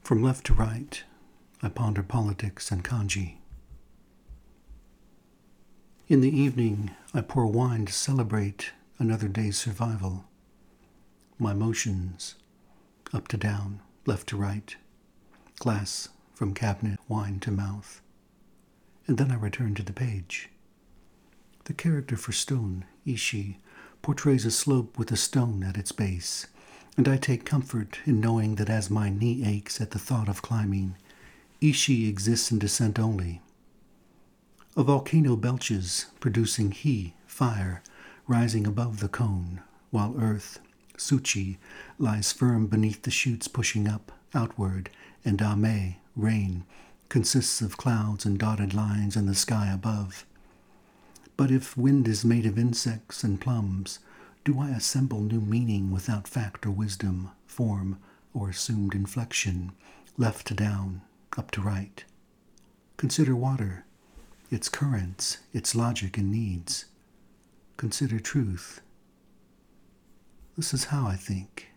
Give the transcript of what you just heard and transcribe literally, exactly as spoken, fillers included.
From left to right, I ponder politics and kanji. In the evening, I pour wine to celebrate another day's survival. My motions, up to down, left to right, glass from cabinet, wine to mouth. And then I return to the page. The character for stone, Ishi, portrays a slope with a stone at its base, and I take comfort in knowing that as my knee aches at the thought of climbing, Ishi exists in descent only. A volcano belches, producing he, fire, rising above the cone, while earth, Suchi, lies firm beneath the chutes pushing up, outward, and Ame, rain, consists of clouds and dotted lines in the sky above. But if wind is made of insects and plums, do I assemble new meaning without fact or wisdom, form, or assumed inflection, left to down, up to right? Consider water, its currents, its logic and needs. Consider truth. This is how I think.